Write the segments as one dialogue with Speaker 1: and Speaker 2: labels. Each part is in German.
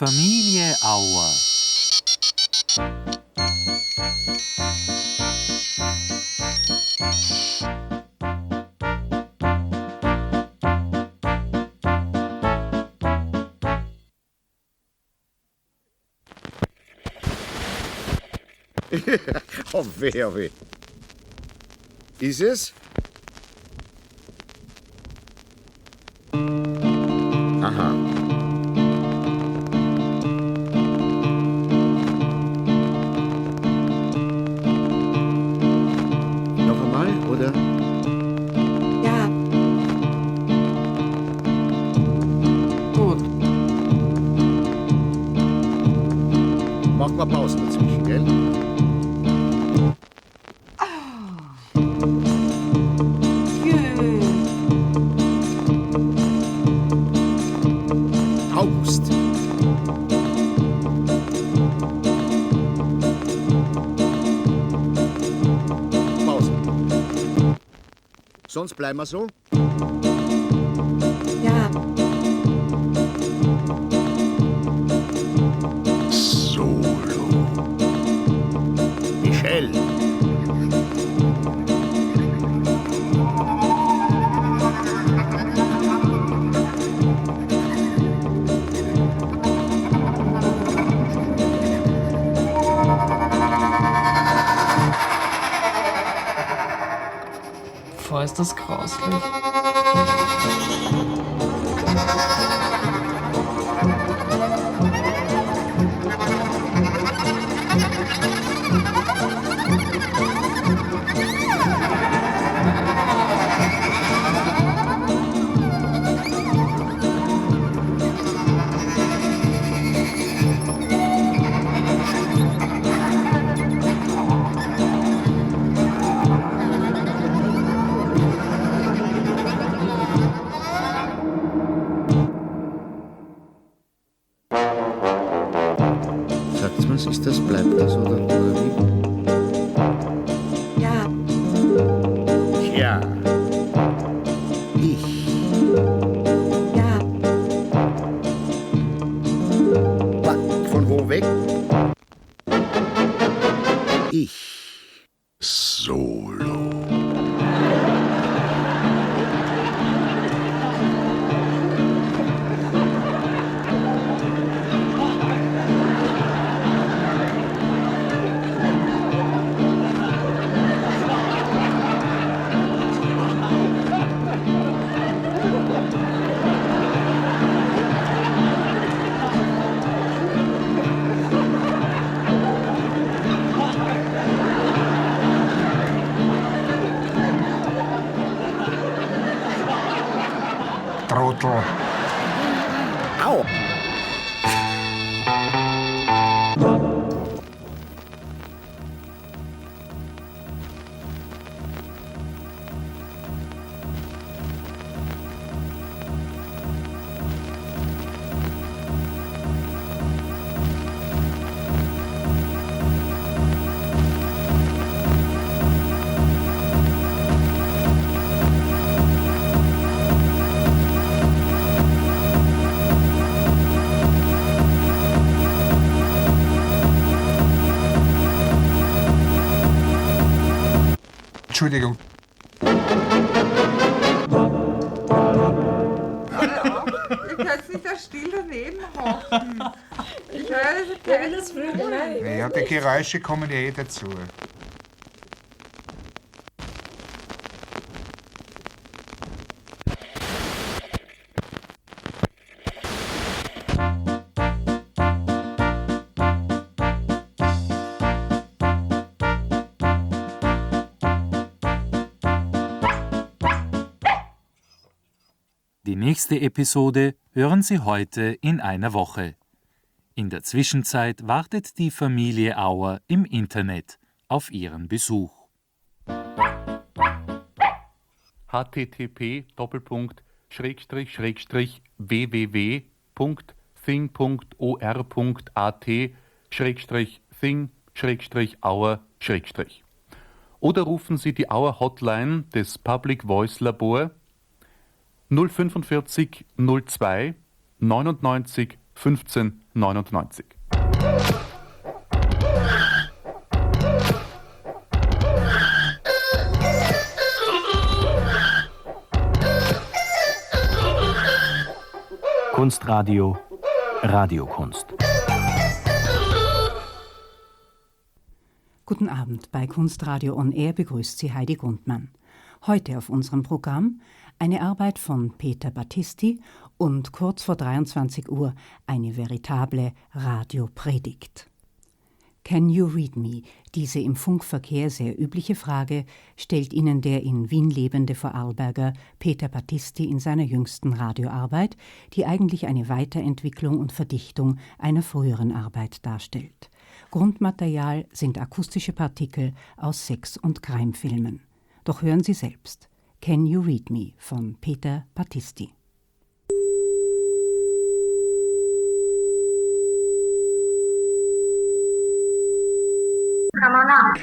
Speaker 1: Familie Auer.
Speaker 2: Oh weh, oh weh. Ist es? Aha. Noch einmal, oder?
Speaker 3: Ja. Gut.
Speaker 2: Machen wir Pause dazwischen, gell? August. Pause. Sonst bleiben wir so?
Speaker 3: Ja.
Speaker 2: Solo. Michelle.
Speaker 4: Boah, ist das grauslich.
Speaker 2: Sagt man's, ist das, bleibt das, oder wie?
Speaker 3: Ja.
Speaker 2: Ja. Ich.
Speaker 3: Ja.
Speaker 2: Von wo weg? Ich. Solo.
Speaker 4: Trottel.
Speaker 2: Au!
Speaker 4: Entschuldigung.
Speaker 5: Ich kann es nicht da still daneben hocken. Ich höre das keine
Speaker 4: Ja, die Geräusche kommen ja eh dazu.
Speaker 1: Die nächste Episode hören Sie heute in einer Woche. In der Zwischenzeit wartet die Familie Auer im Internet auf Ihren Besuch.
Speaker 6: http://www.thing.or.at/thing/auer/ oder rufen Sie die Auer Hotline des Public Voice Labor 045 02 99 1599.
Speaker 7: Kunstradio Radiokunst.
Speaker 8: Guten Abend, bei Kunstradio On Air begrüßt Sie Heidi Gundmann. Heute auf unserem Programm eine Arbeit von Peter Battisti und kurz vor 23 Uhr eine veritable Radiopredigt. Can you read me? Diese im Funkverkehr sehr übliche Frage stellt Ihnen der in Wien lebende Vorarlberger Peter Battisti in seiner jüngsten Radioarbeit, die eigentlich eine Weiterentwicklung und Verdichtung einer früheren Arbeit darstellt. Grundmaterial sind akustische Partikel aus Sex- und Crime-Filmen. Doch hören Sie selbst. Can you read me? Von Peter Battisti.
Speaker 9: Come on up.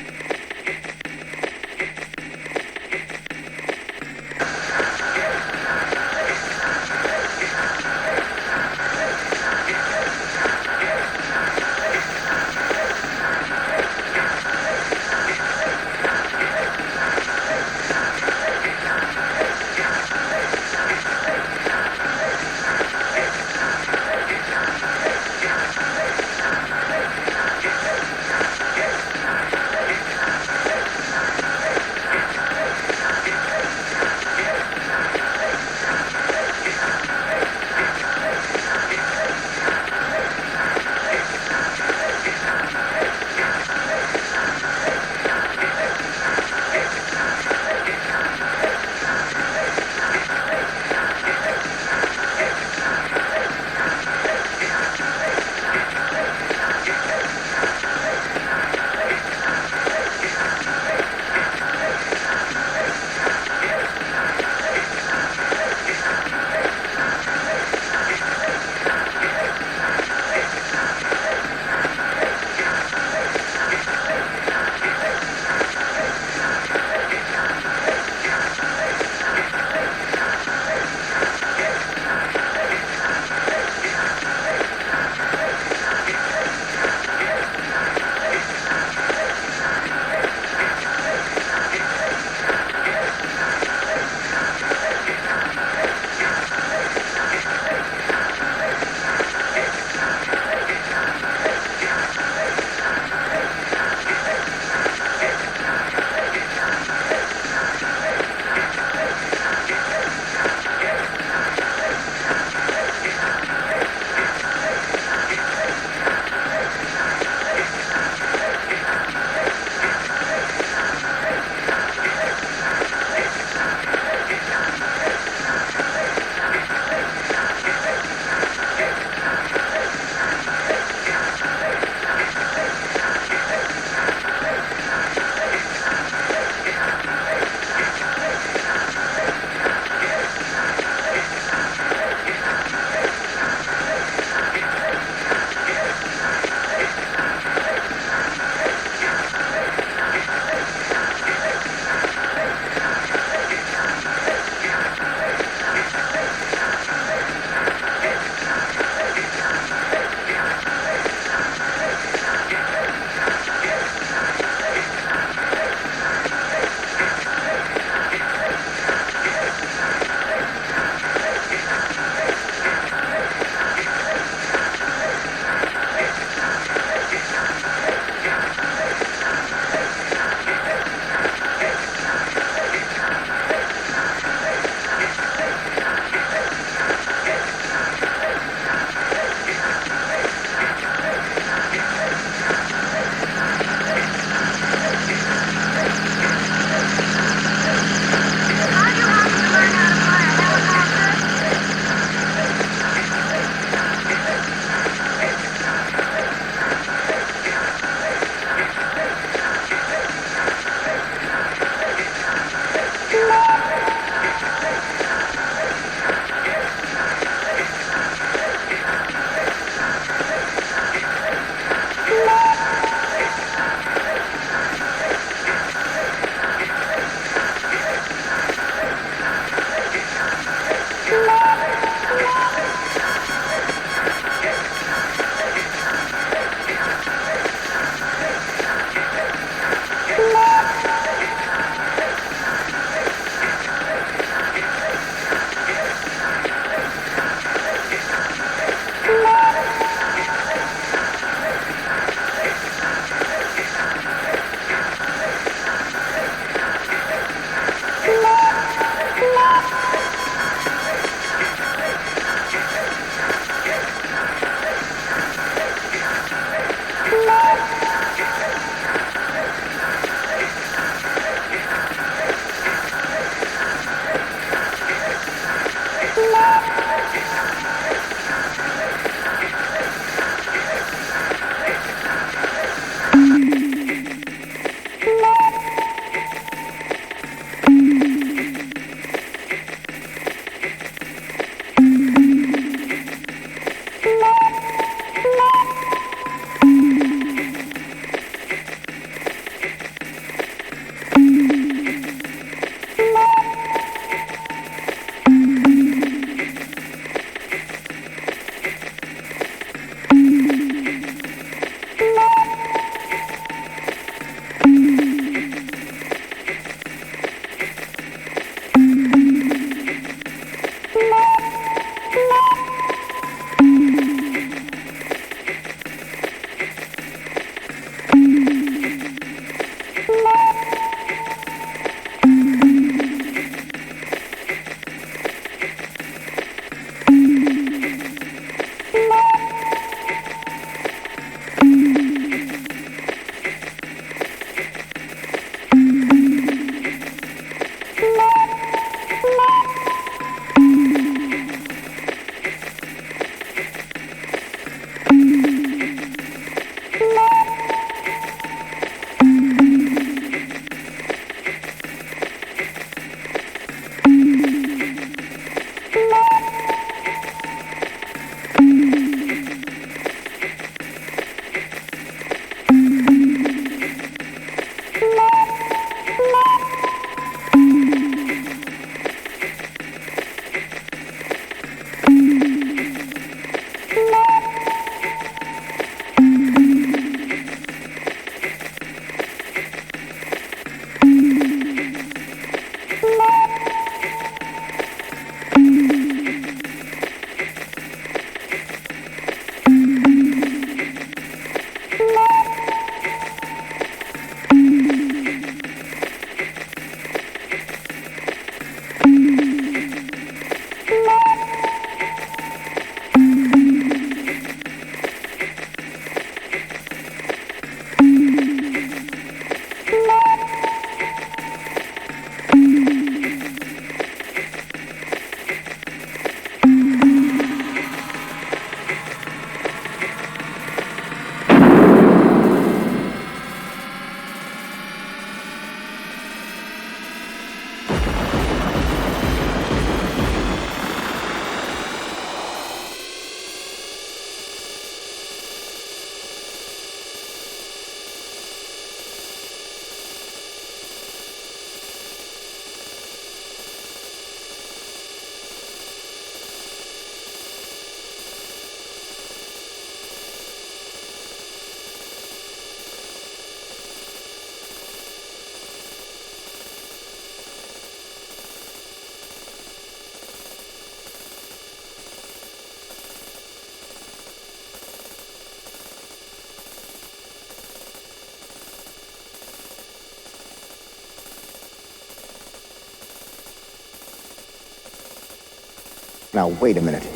Speaker 10: Now, wait a minute.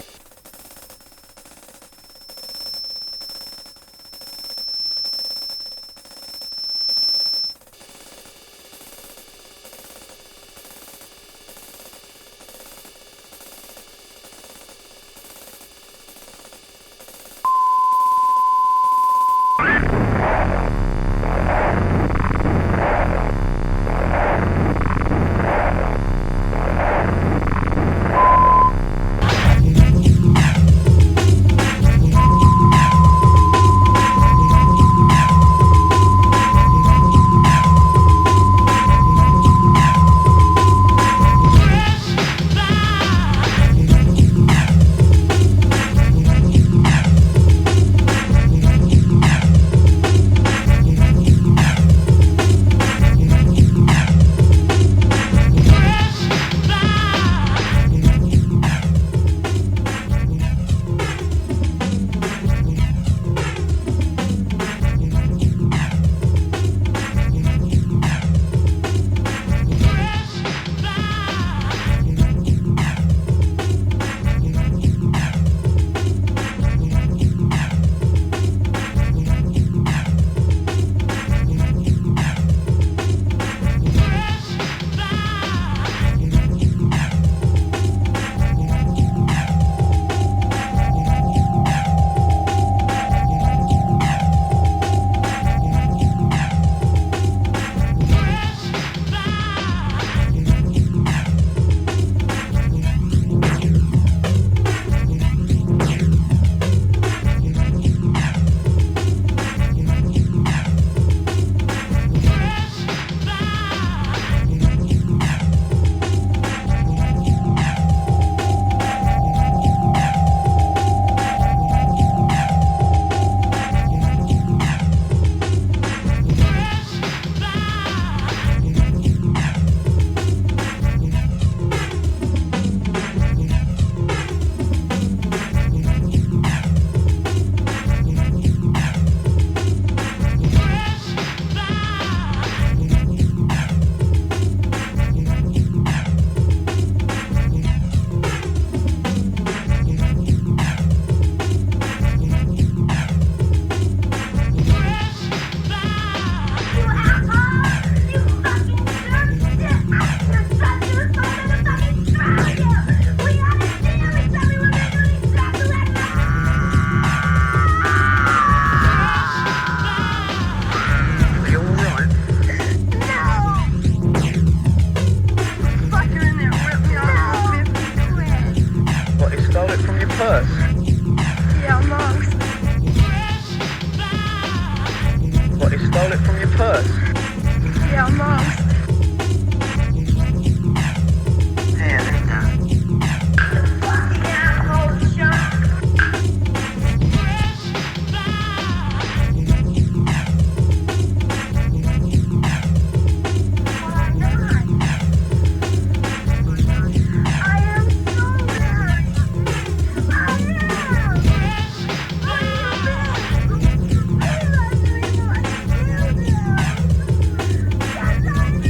Speaker 9: Bye.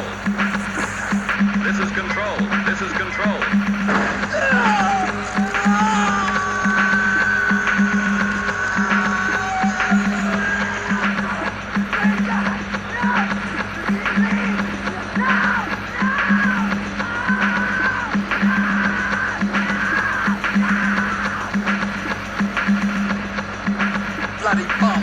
Speaker 10: This is control. This is control. Bloody bomb.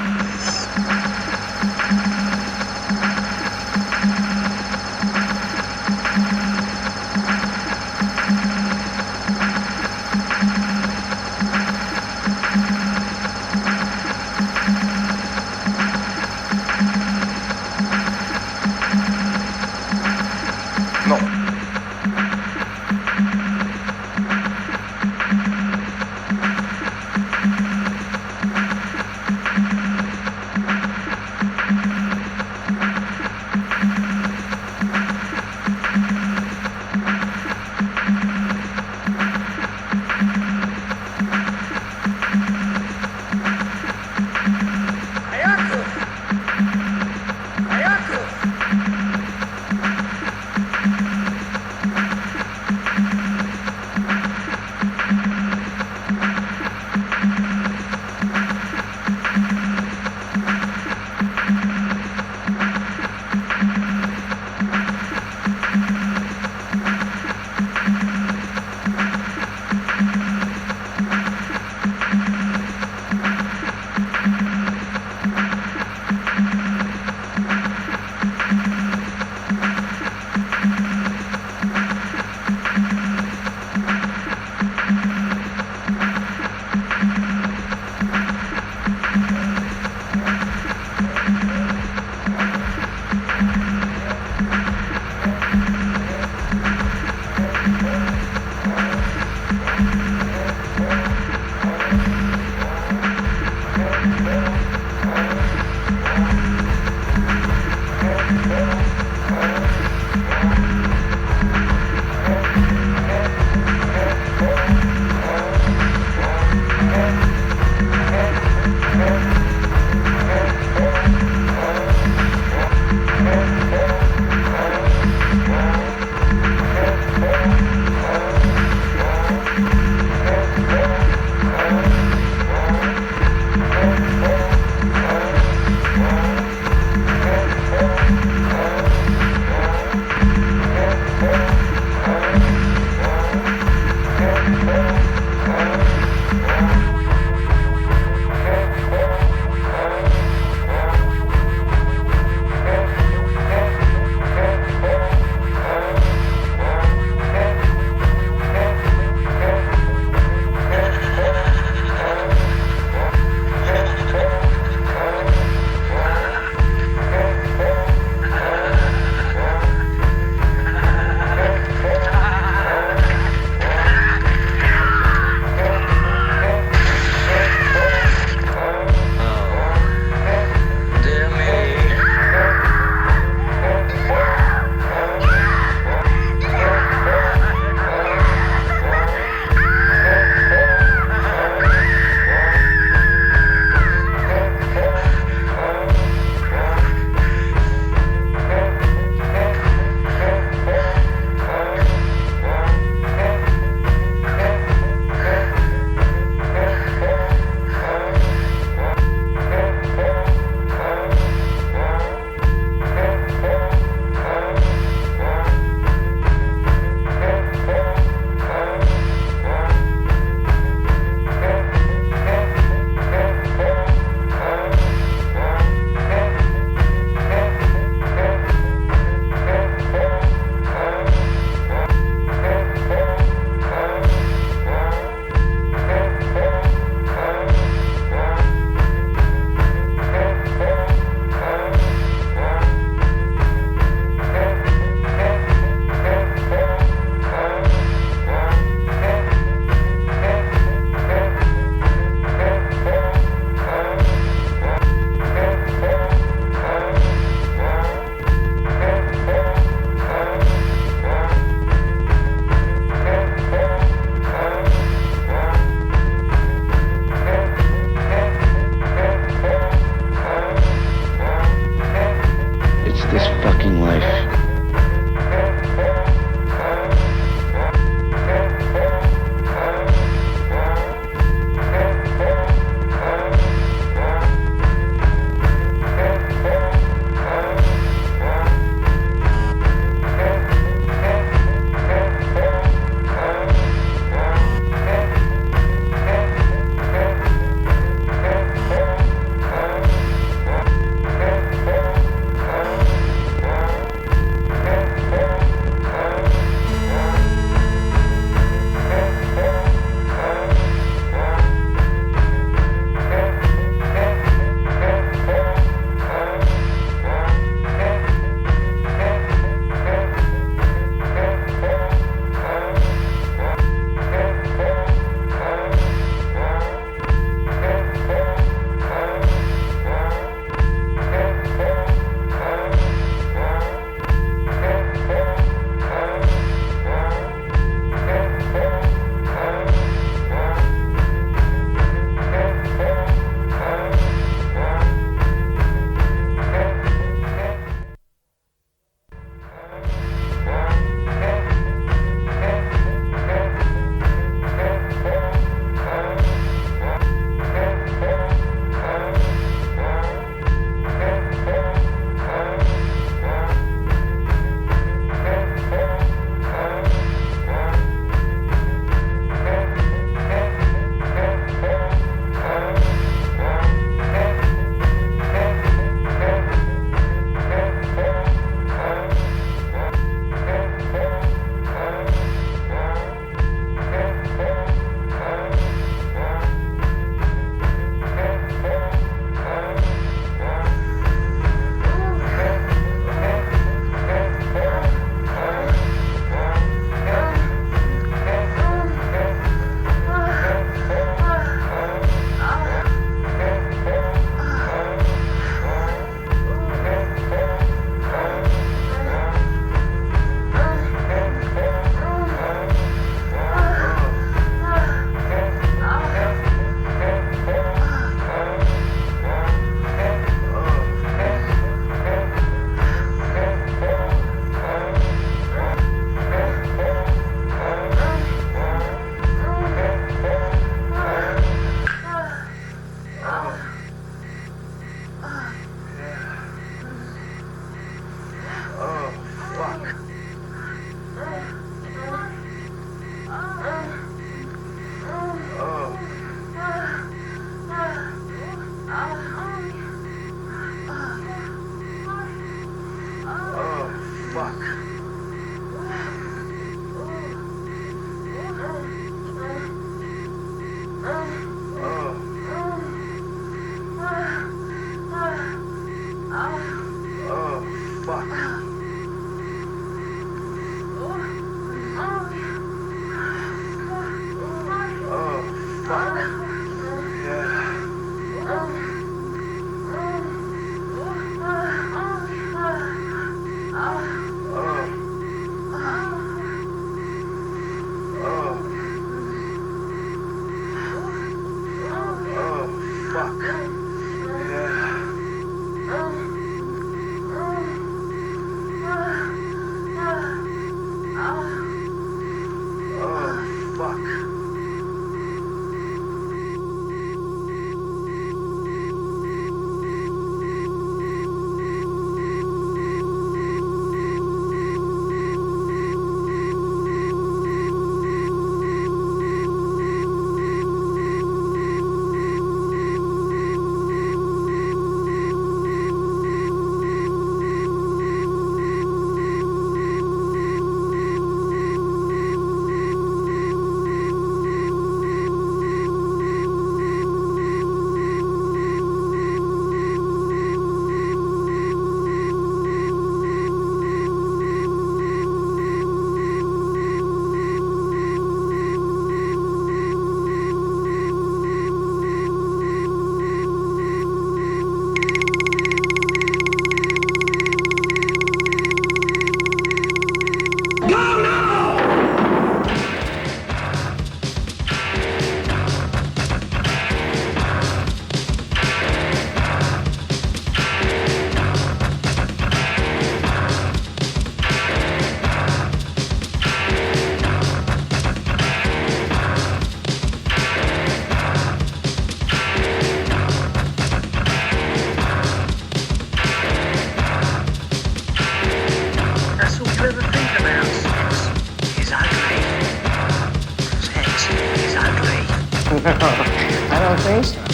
Speaker 11: I don't think so.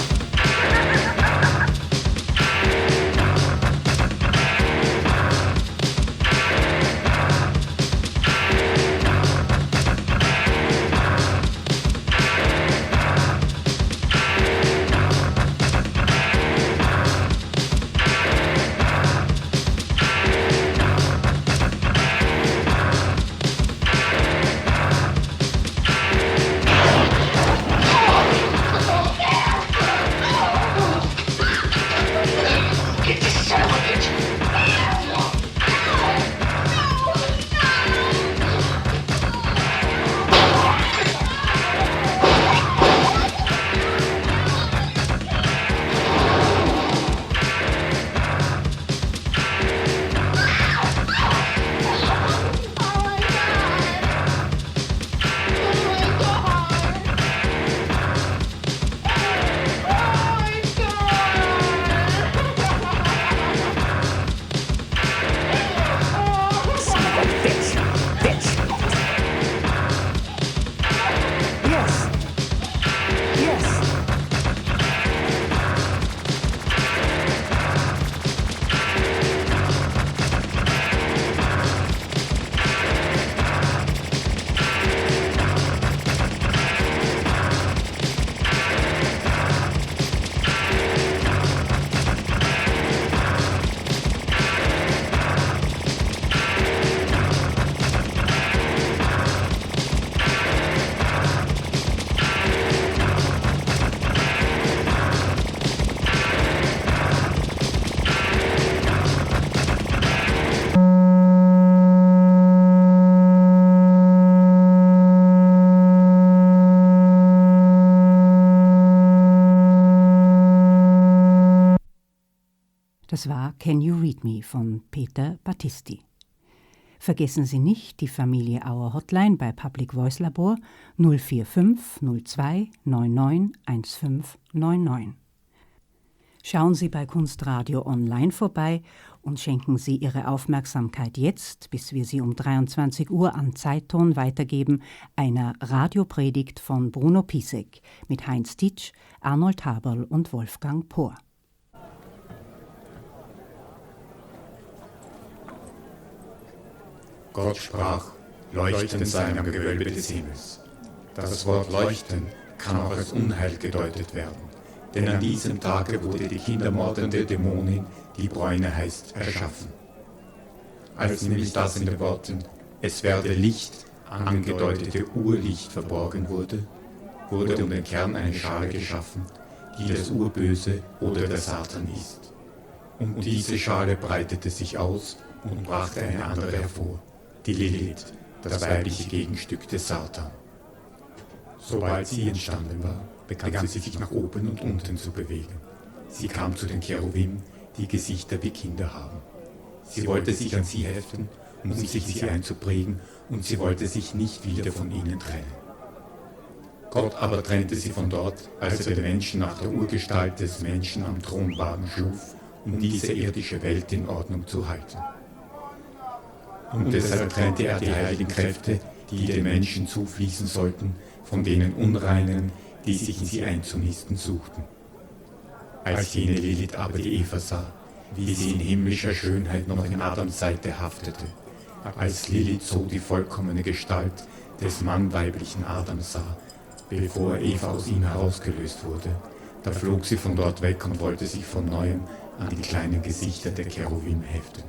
Speaker 8: Das war Can You Read Me von Peter Battisti. Vergessen Sie nicht die Familie Auer Hotline bei Public Voice Labor 045 02 99 1599. Schauen Sie bei Kunstradio online vorbei und schenken Sie Ihre Aufmerksamkeit jetzt, bis wir sie um 23 Uhr am Zeitton weitergeben, einer Radiopredigt von Bruno Pisek mit Heinz Titsch, Arnold Haberl und Wolfgang Pohr.
Speaker 12: Gott sprach, leuchten sei am Gewölbe des Himmels. Das Wort leuchten kann auch als Unheil gedeutet werden, denn an diesem Tage wurde die kindermordende Dämonin, die Bräune heißt, erschaffen. Als nämlich das in den Worten es werde Licht angedeutete Urlicht verborgen wurde, wurde um den Kern eine Schale geschaffen, die das Urböse oder der Satan ist. Und diese Schale breitete sich aus und brachte eine andere hervor, die Lilith, das weibliche Gegenstück des Satan. Sobald sie entstanden war, begann sie sich nach oben und unten zu bewegen. Sie kam zu den Cherubim, die Gesichter wie Kinder haben. Sie wollte sich an sie heften, um sich sie einzuprägen, und sie wollte sich nicht wieder von ihnen trennen. Gott aber trennte sie von dort, als er den Menschen nach der Urgestalt des Menschen am Thronwagen schuf, um diese irdische Welt in Ordnung zu halten. Und deshalb trennte er die heiligen Kräfte, die den Menschen zufließen sollten, von denen Unreinen, die sich in sie einzunisten suchten. Als jene Lilith aber die Eva sah, wie sie in himmlischer Schönheit noch in Adams Seite haftete, als Lilith so die vollkommene Gestalt des mannweiblichen Adam sah, bevor Eva aus ihm herausgelöst wurde, da flog sie von dort weg und wollte sich von neuem an die kleinen Gesichter der Cherubim heften.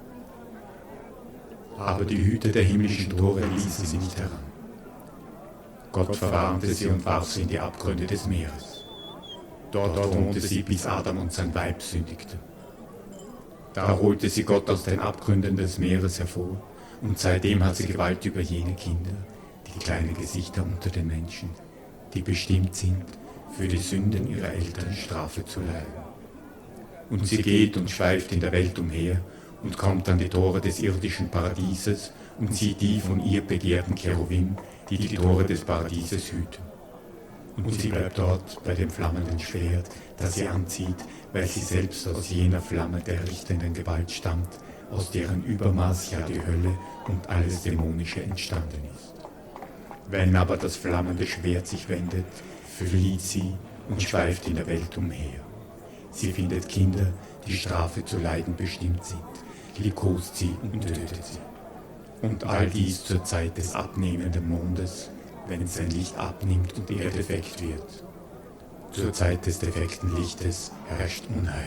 Speaker 12: Aber die Hüter der himmlischen Tore ließen sie nicht heran. Gott verwarnte sie und warf sie in die Abgründe des Meeres. Dort wohnte sie, bis Adam und sein Weib sündigten. Da holte sie Gott aus den Abgründen des Meeres hervor, und seitdem hat sie Gewalt über jene Kinder, die kleinen Gesichter unter den Menschen, die bestimmt sind, für die Sünden ihrer Eltern Strafe zu leiden. Und sie geht und schweift in der Welt umher und kommt an die Tore des irdischen Paradieses und sieht die von ihr begehrten Cherubim, die die Tore des Paradieses hüten. Und sie bleibt dort bei dem flammenden Schwert, das sie anzieht, weil sie selbst aus jener Flamme der richtenden Gewalt stammt, aus deren Übermaß ja die Hölle und alles Dämonische entstanden ist. Wenn aber das flammende Schwert sich wendet, flieht sie und schweift in der Welt umher. Sie findet Kinder, die Strafe zu leiden bestimmt sind, liebkost sie und tötet sie. Und all dies zur Zeit des abnehmenden Mondes, wenn sein Licht abnimmt und er defekt wird. Zur Zeit des defekten Lichtes herrscht Unheil.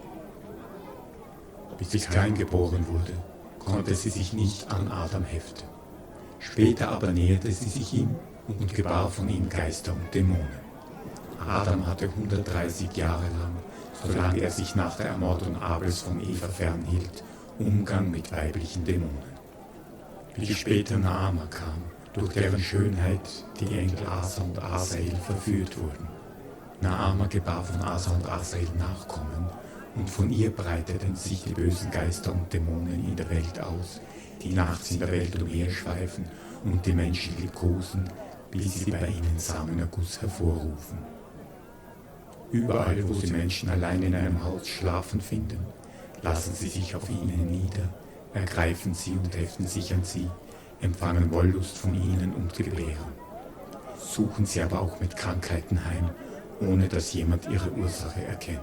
Speaker 12: Bis Kain geboren wurde, konnte sie sich nicht an Adam heften. Später aber näherte sie sich ihm und gebar von ihm Geister und Dämonen. Adam hatte 130 Jahre lang, solange er sich nach der Ermordung Abels von Eva fernhielt, Umgang mit weiblichen Dämonen. Wie später Naama kam, durch deren Schönheit die Engel Asa und Asael verführt wurden. Naama gebar von Asa und Asael Nachkommen, und von ihr breiteten sich die bösen Geister und Dämonen in der Welt aus, die nachts in der Welt umherschweifen und die Menschen liebkosen, bis sie bei ihnen Samenerguss hervorrufen. Überall, wo sie Menschen allein in einem Haus schlafen finden, lassen sie sich auf ihnen nieder, ergreifen sie und heften sich an sie, empfangen Wollust von ihnen und gebären. Suchen sie aber auch mit Krankheiten heim, ohne dass jemand ihre Ursache erkennt.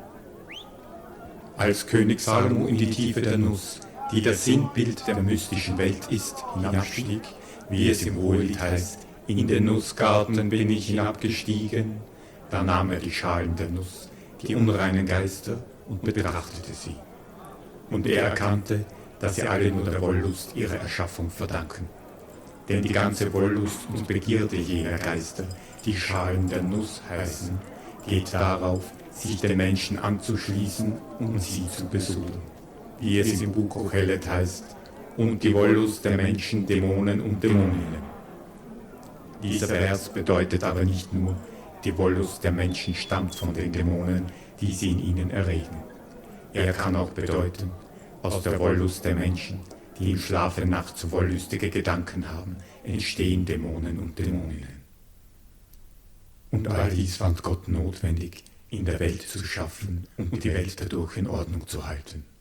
Speaker 12: Als König Salomo in die Tiefe der Nuss, die das Sinnbild der mystischen Welt ist, hinabstieg, wie es im Hohelied heißt, in den Nussgarten bin ich hinabgestiegen, da nahm er die Schalen der Nuss, die unreinen Geister, und betrachtete sie. Und er erkannte, dass sie alle nur der Wollust ihrer Erschaffung verdanken. Denn die ganze Wollust und Begierde jener Geister, die Schalen der Nuss heißen, geht darauf, sich den Menschen anzuschließen und sie zu besuchen. Wie es im Buch Kohelet heißt, und die Wollust der Menschen, Dämonen und Dämoninnen. Dieser Vers bedeutet aber nicht nur, die Wollust der Menschen stammt von den Dämonen, die sie in ihnen erregen. Er kann auch bedeuten, aus der Wollust der Menschen, die im Schlafe nachts wollüstige Gedanken haben, entstehen Dämonen und Dämoninnen. Und all dies fand Gott notwendig, in der Welt zu schaffen und die Welt dadurch in Ordnung zu halten.